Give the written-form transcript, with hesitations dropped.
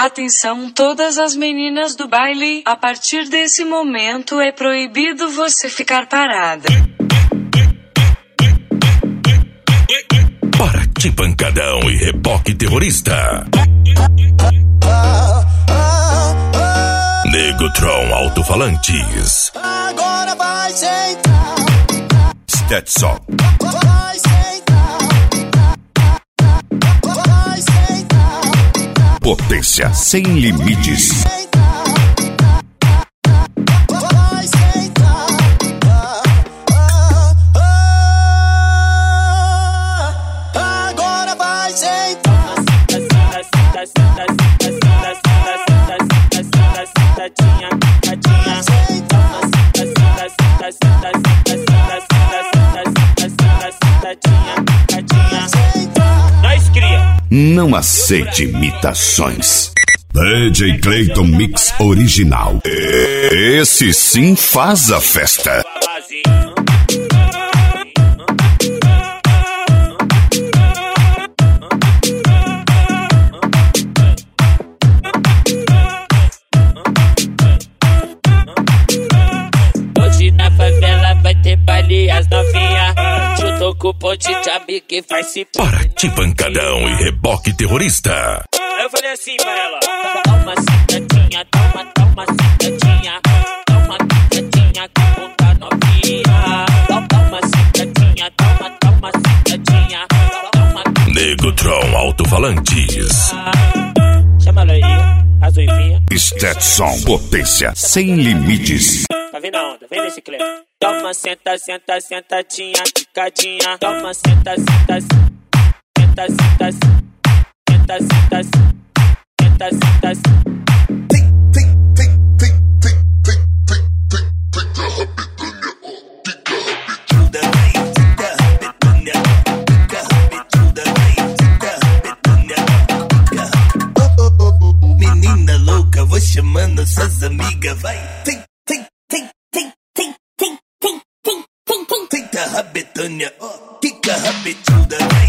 Atenção todas as meninas do baile, a partir desse momento é proibido você ficar parada. Para de pancadão e reboque terrorista. Negotron Alto-Falantes. Agora vai sentar. Stetson. Vai sentar. Vai sentar. Potência sem limites. Vai sentar. Agora vai sentar. Não aceite imitações. DJ Clayton Mix Original. Esse sim faz a festa. Hoje na favela vai ter baile as novinha. Juntou com o ponte de amigo que faz se Para de pancadão e reboque terrorista. Eu falei assim pra ela: dá uma sentadinha, dá uma sentadinha, dá uma sentadinha com ponta novinha. Dá uma sentadinha, dá uma sentadinha, dá uma. Negotron Alto-Falantes. Chama ela aí, as ruivinhas. Stetson. Potência sem limites. Tá vendo a onda? Vem nesse clipe. Dá uma sentadinha, picadinha. Dá uma senta, Menina louca, vou chamando suas amigas, vai. Fica rabetânia, quica rabetuda, vai.